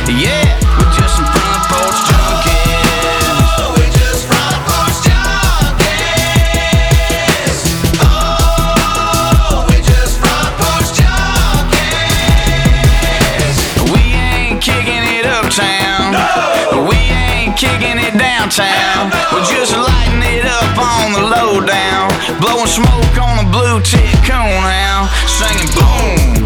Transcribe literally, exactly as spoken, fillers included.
Yeah, we're just some front porch junkies. Oh, we just front porch junkies. Oh, we just front porch junkies. We ain't kicking it uptown. No. We ain't kicking it downtown. We're just lighting it up on the low down, blowing smoke on a blue tick cone now, singing boom.